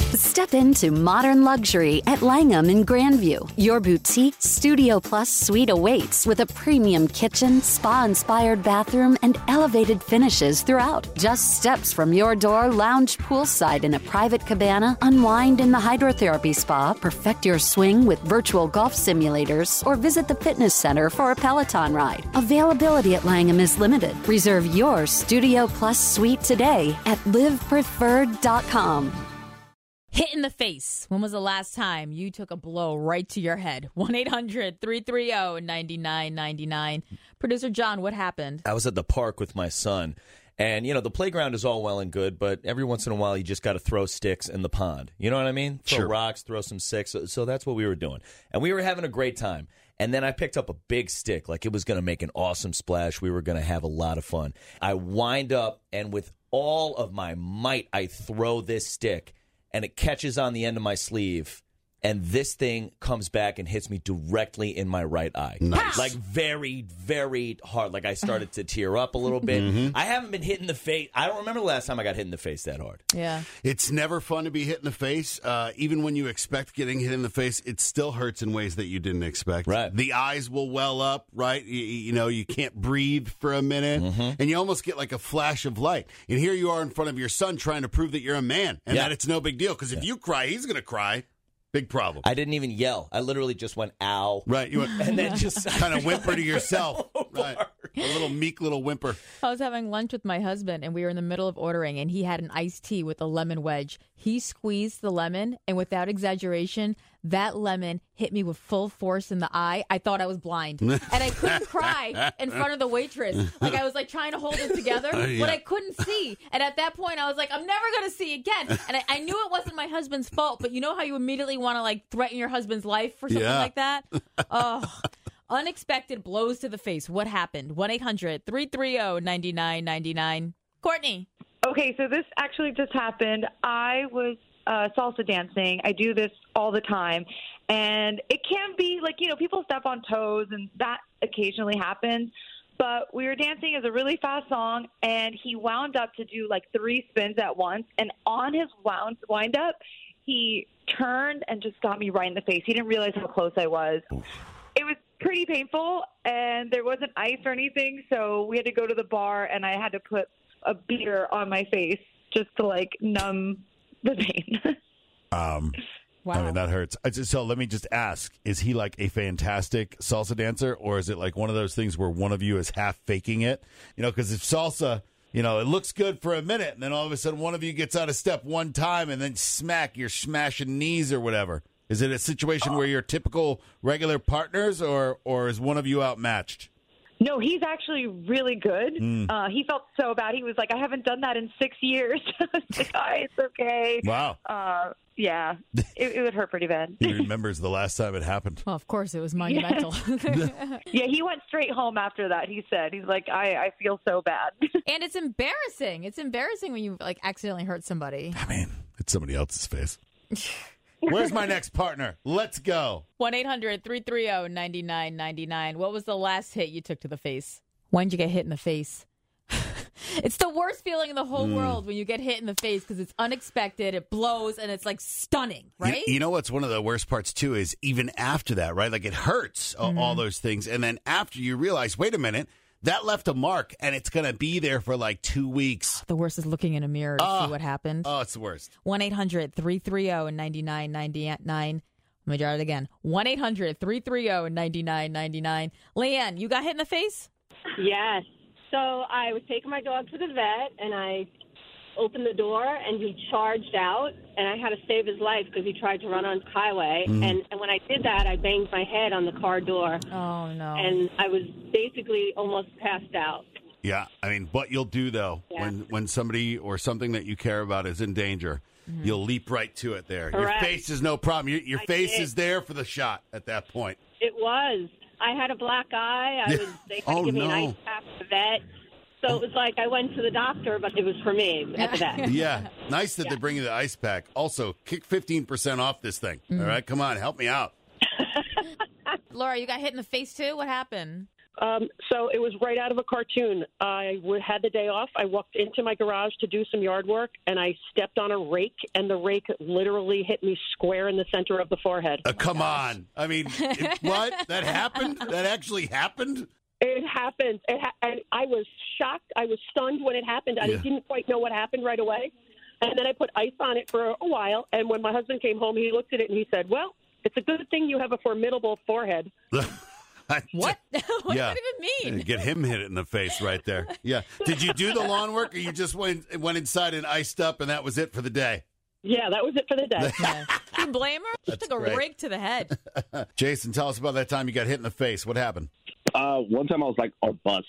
Step into modern luxury at Langham in Grandview. Your boutique Studio Plus suite awaits with a premium kitchen, spa-inspired bathroom, and elevated finishes throughout. Just steps from your door, lounge poolside in a private cabana, unwind in the hydrotherapy spa, perfect your swing with virtual golf simulators, or visit the fitness center for a Peloton ride. Availability at Langham is limited. Reserve your Studio Plus suite today at livepreferred.com. Hit in the face. When was the last time you took a blow right to your head? 1-800-330-9999. Producer John, what happened? I was at the park with my son, and, you know, the playground is all well and good, but every once in a while you just got to throw sticks in the pond. You know what I mean? Throw rocks, throw some sticks. So that's what we were doing. And we were having a great time. And then I picked up a big stick, like it was going to make an awesome splash. We were going to have a lot of fun. I wind up, and with all of my might, I throw this stick, and it catches on the end of my sleeve, and this thing comes back and hits me directly in my right eye. Nice. Like very, very hard. Like I started to tear up a little bit. Mm-hmm. I haven't been hit in the face. I don't remember the last time I got hit in the face that hard. Yeah. It's never fun to be hit in the face. Even when you expect getting hit in the face, it still hurts in ways that you didn't expect. Right. The eyes will well up, right? You know, you can't breathe for a minute, and you almost get like a flash of light. And here you are in front of your son trying to prove that you're a man and that it's no big deal. Because if you cry, he's going to cry. Big problem. I didn't even yell. I literally just went, ow. Right. You went, and then just kind of whimper to yourself. Right. A little meek little whimper. I was having lunch with my husband, and we were in the middle of ordering, and he had an iced tea with a lemon wedge. He squeezed the lemon, and without exaggeration, that lemon hit me with full force in the eye. I thought I was blind. And I couldn't cry in front of the waitress. Like, I was, like, trying to hold it together, but I couldn't see. And at that point, I was like, I'm never going to see again. And I knew it wasn't my husband's fault, but you know how you immediately want to, like, threaten your husband's life for something like that? Oh, unexpected blows to the face. What happened? 1-800-330-9999. Courtney. Okay, so this actually just happened. I was salsa dancing. I do this all the time. And it can be like, you know, people step on toes, and that occasionally happens. But we were dancing as a really fast song, and he wound up to do like 3 spins at once. And on his wind up, he turned and just got me right in the face. He didn't realize how close I was. It was pretty painful, and there wasn't ice or anything, so we had to go to the bar, and I had to put a beater on my face just to, like, numb the pain. Wow. I mean, that hurts. So let me just ask, is he like a fantastic salsa dancer, or is it like one of those things where one of you is half faking it? You know, because if salsa, you know, it looks good for a minute, and then all of a sudden one of you gets out of step one time, and then smack, you're smashing knees or whatever. Is it a situation where you're typical regular partners, or is one of you outmatched? No, he's actually really good. He felt so bad. He was like, I haven't done that in 6 years. I was like, it's okay. Wow. Yeah, it would hurt pretty bad. He remembers the last time it happened. Well, of course, it was monumental. Yeah, he went straight home after that, he said. He's like, I feel so bad. And it's embarrassing. It's embarrassing when you, like, accidentally hurt somebody. I mean, it's somebody else's face. Where's my next partner? Let's go. 1-800-330-9999. What was the last hit you took to the face? When did you get hit in the face? It's the worst feeling in the whole world when you get hit in the face because it's unexpected, it blows, and it's, like, stunning, right? You know what's one of the worst parts, too, is even after that, right? Like, it hurts, all those things. And then after you realize, wait a minute, that left a mark, and it's going to be there for like 2 weeks. The worst is looking in a mirror to see what happened. Oh, it's the worst. 1-800-330-9999. Let me try it again. 1-800-330-9999. Leanne, you got hit in the face? Yes. So I was taking my dog to the vet, and I opened the door, and he charged out, and I had to save his life because he tried to run on the highway. And when I did that, I banged my head on the car door. Oh, no. And I was basically almost passed out. Yeah, I mean, what you'll do, though, when somebody or something that you care about is in danger, you'll leap right to it there. Correct. Your face is no problem. Your face is there for the shot at that point. It was. I had a black eye. They had to give me an ice pack at the vet. So it was like I went to the doctor, but it was for me at the vet. Yeah. Nice that they bring you the ice pack. Also, kick 15% off this thing. All right? Come on, help me out. Laura, you got hit in the face, too? What happened? So it was right out of a cartoon. I had the day off. I walked into my garage to do some yard work, and I stepped on a rake, and the rake literally hit me square in the center of the forehead. Come on. I mean, what? That happened? That actually happened? It happened. And I was shocked. I was stunned when it happened. I didn't quite know what happened right away. And then I put ice on it for a while, and when my husband came home, he looked at it and he said, well, it's a good thing you have a formidable forehead. What? What does that even mean? Get him hit in the face right there. Yeah. Did you do the lawn work, or you just went inside and iced up, and that was it for the day? Yeah, that was it for the day. You blame her? She took a rake to the head. Jason, tell us about that time you got hit in the face. What happened? One time I was like on a bus,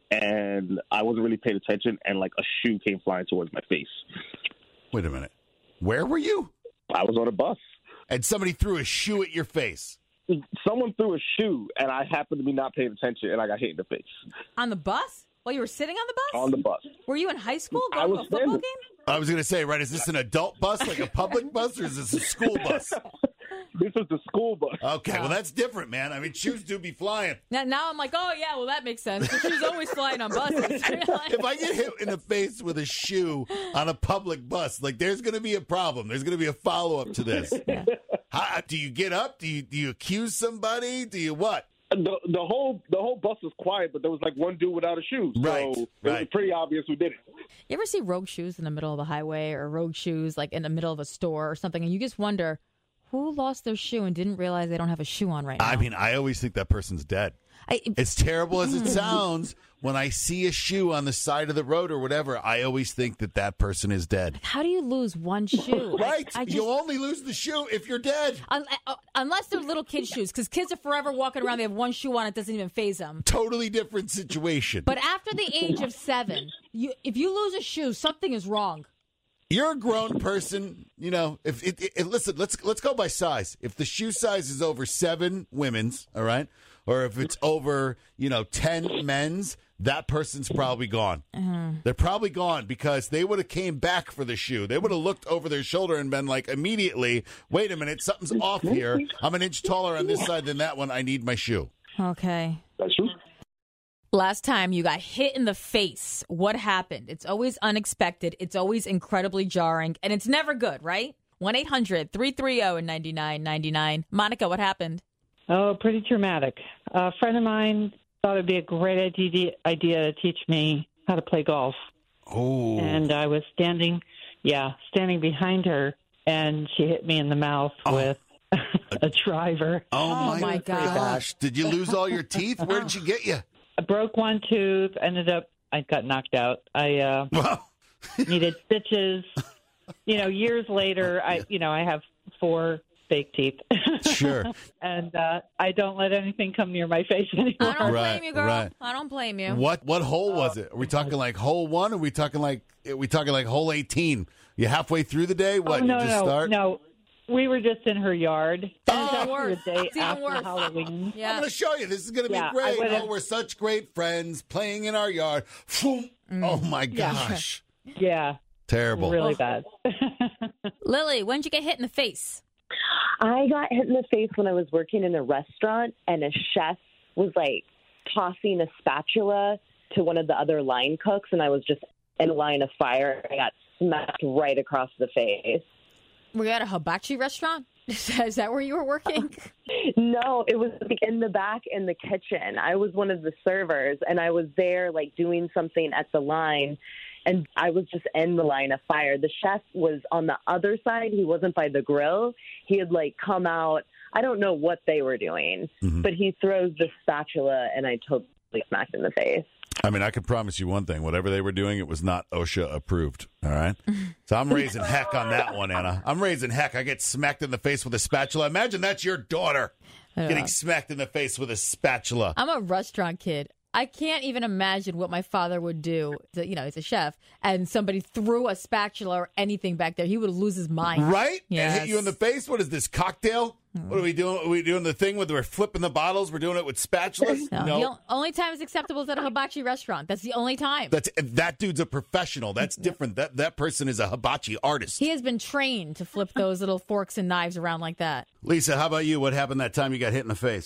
and I wasn't really paying attention, and like a shoe came flying towards my face. Wait a minute. Where were you? I was on a bus. And somebody threw a shoe at your face. Someone threw a shoe, and I happened to be not paying attention, and I got hit in the face. On the bus? While you were sitting on the bus? On the bus. Were you in high school going to a football game? I was going to say, right, is this an adult bus, like a public bus, or is this a school bus? This is the school bus. Okay, well, that's different, man. I mean, shoes do be flying. Now I'm like, oh, yeah, well, that makes sense. The shoes always flying on buses. If I get hit in the face with a shoe on a public bus, like, there's going to be a problem. There's going to be a follow-up to this. How, do you get up? Do you accuse somebody? Do you what? The whole bus was quiet, but there was like one dude without a shoe. So it was pretty obvious who did it. You ever see rogue shoes in the middle of the highway, or rogue shoes like in the middle of a store or something, and you just wonder who lost their shoe and didn't realize they don't have a shoe on right now? I mean, I always think that person's dead. As terrible as it sounds, when I see a shoe on the side of the road or whatever, I always think that person is dead. How do you lose one shoe? Right. You only lose the shoe if you're dead. Unless they're little kid shoes, because kids are forever walking around. They have one shoe on. It doesn't even faze them. Totally different situation. But after the age of 7, if you lose a shoe, something is wrong. You're a grown person, you know. Listen, let's go by size. If the shoe size is over 7 women's, all right, or if it's over 10 men's, that person's probably gone. They're probably gone because they would have came back for the shoe. They would have looked over their shoulder and been like immediately, wait a minute, something's off here. I'm an inch taller on this side than that one. I need my shoe. Okay. That's true. Last time you got hit in the face, what happened? It's always unexpected. It's always incredibly jarring, and it's never good, right? 1-800-330-9999. Monica, what happened? Oh, pretty traumatic. A friend of mine thought it'd be a great idea to teach me how to play golf. Oh. And I was standing behind her, and she hit me in the mouth with a driver. Oh my gosh. Did you lose all your teeth? Where did she get you? I broke one tooth, I got knocked out. I needed stitches. Years later, I have 4 fake teeth. Sure. And I don't let anything come near my face anymore. I don't blame you, girl. Right. I don't blame you. What hole was it? Are we talking like hole 1? Or are we talking like hole 18? You halfway through the day? What? Start? No. We were just in her yard. Worse. The day it's after even worse. Halloween. Yeah. I'm going to show you. This is going to be great. We're such great friends playing in our yard. Oh, my gosh. Yeah. Terrible. Really bad. Lily, when'd you get hit in the face? I got hit in the face when I was working in a restaurant, and a chef was, tossing a spatula to one of the other line cooks, and I was just in a line of fire. I got smacked right across the face. Were you at a hibachi restaurant? Is that where you were working? No, it was in the back in the kitchen. I was one of the servers, and I was there, doing something at the line, and I was just in the line of fire. The chef was on the other side. He wasn't by the grill. He had, come out. I don't know what they were doing, but he throws the spatula, and I totally smacked in the face. I mean, I can promise you one thing. Whatever they were doing, it was not OSHA approved, all right? So I'm raising heck on that one, Anna. I'm raising heck. I get smacked in the face with a spatula. Imagine that's your daughter getting smacked in the face with a spatula. I'm a restaurant kid. I can't even imagine what my father would do. He's a chef, and somebody threw a spatula or anything back there. He would lose his mind. Right? Yes. And hit you in the face? What is this, cocktail? What are we doing? Are we doing the thing where we're flipping the bottles? We're doing it with spatulas? No. The only time it's acceptable is at a hibachi restaurant. That's the only time. That dude's a professional. That's different. That person is a hibachi artist. He has been trained to flip those little forks and knives around like that. Lisa, how about you? What happened that time you got hit in the face?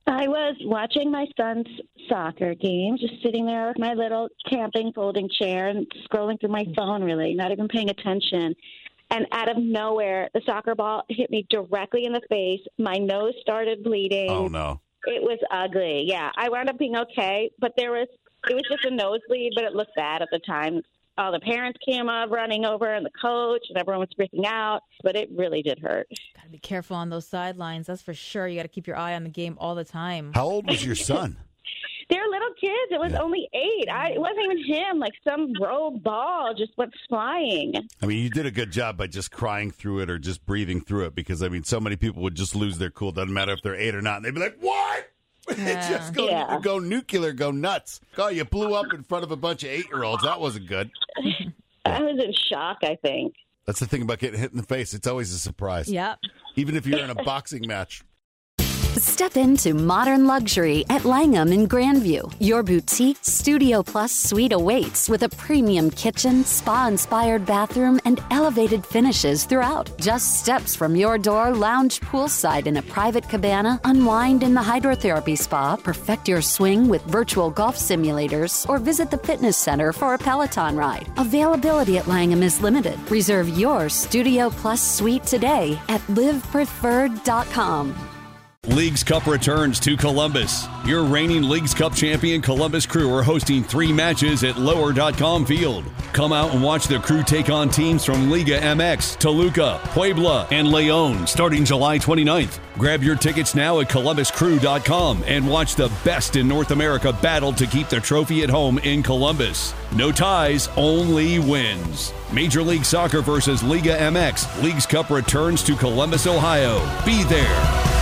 I was watching my son's soccer game, just sitting there with my little camping folding chair and scrolling through my phone, really, not even paying attention. And out of nowhere, the soccer ball hit me directly in the face. My nose started bleeding. Oh, no. It was ugly. Yeah, I wound up being okay, but it was just a nosebleed, but it looked bad at the time. All the parents came up running over and the coach, and everyone was freaking out, but it really did hurt. Got to be careful on those sidelines. That's for sure. You got to keep your eye on the game all the time. How old was your son? They're little kids. It was only 8. It wasn't even him. Like some rogue ball just went flying. I mean, you did a good job by just crying through it or just breathing through it because, I mean, so many people would just lose their cool. Doesn't matter if they're 8 or not. And they'd be like, what? Just go nuclear, go nuts. Oh, you blew up in front of a bunch of 8-year-olds. That wasn't good. I was in shock, I think. That's the thing about getting hit in the face. It's always a surprise. Yep. Even if you're in a boxing match. Step into modern luxury at Langham in Grandview. Your boutique Studio Plus suite awaits with a premium kitchen, spa-inspired bathroom, and elevated finishes throughout. Just steps from your door, lounge poolside in a private cabana, unwind in the hydrotherapy spa, perfect your swing with virtual golf simulators, or visit the fitness center for a Peloton ride. Availability at Langham is limited. Reserve your Studio Plus suite today at livepreferred.com. Leagues Cup returns to Columbus. Your reigning Leagues Cup champion Columbus Crew are hosting 3 matches at Lower.com Field. Come out and watch the Crew take on teams from Liga MX, Toluca, Puebla, and León starting July 29th. Grab your tickets now at ColumbusCrew.com and watch the best in North America battle to keep the trophy at home in Columbus. No ties, only wins. Major League Soccer versus Liga MX. Leagues Cup returns to Columbus, Ohio. Be there.